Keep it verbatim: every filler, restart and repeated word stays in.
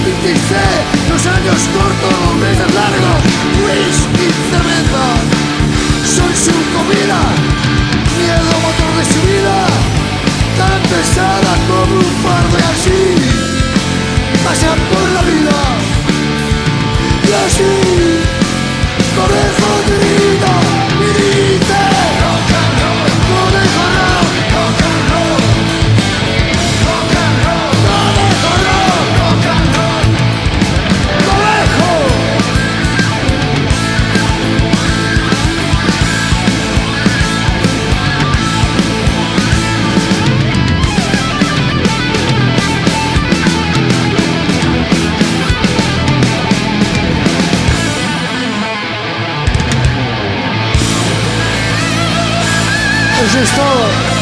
Y sé, los años cortos, los meses largos, whisky, cerveza, soy su comida, miedo motor de su vida, tan pesada como un fardo y así pasa por la vida. Y así Conejo grita y dice rock and roll, Conejo rock, rock and roll, rock and roll, Conejo rock, rock and roll, Conejo. Eso es todo.